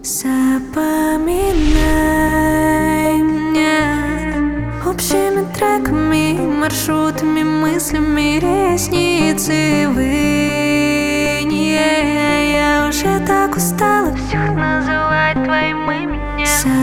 Запоминай меня общими треками, маршрутами, мыслями, ресницы вынь. Я уже так устала всех называть твоим именем.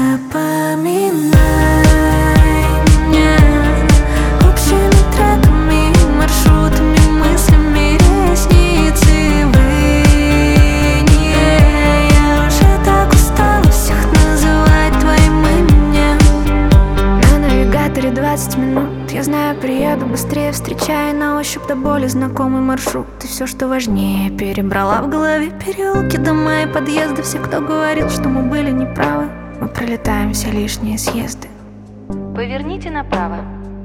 Запоминай меня общими треками, маршрутами, мыслями, ресницы вынь. Я уже так устала всех называть твоим именем. На навигаторе 20 минут. Я знаю, приеду быстрее, встречая на ощупь до боли знакомый маршрут. И все, что важнее, перебрала в голове переулки, дома и подъезды. Все, кто говорил, что мы были неправы, мы пролетаем все лишние съезды. Поверните направо.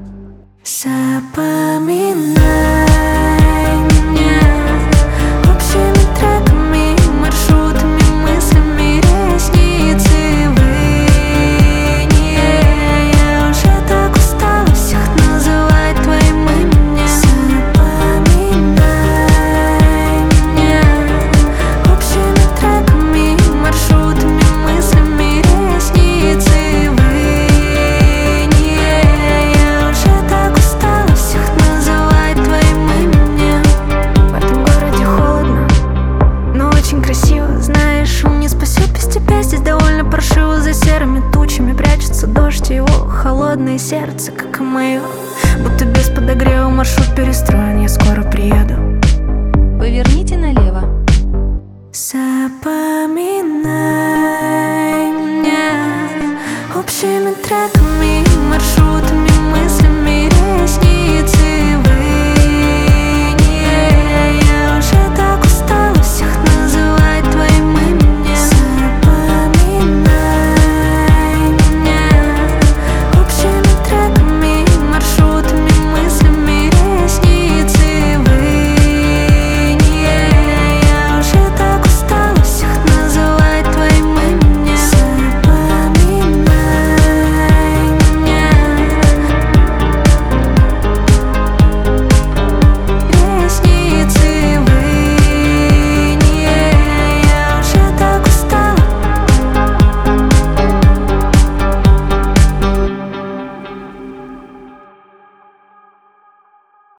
Запоминай меня общими треками, маршрутами, мыслями, ресницы вынь. Я уже так устала всех называть твоим именем. Запоминай меня общими треками, маршрутами, мыслями, ресницы вынь. Я уже так устала всех называть твоим именем. В этом городе холодно, но очень красиво. Знаешь, шум не спасет без тебя. Здесь довольно паршиво. За серыми тучами прячется дождь, и его холодное сердце, как и мое, будто без подогрева. Маршрут перестроен, я скоро приеду. Поверните налево. Запоминай меня общими треками.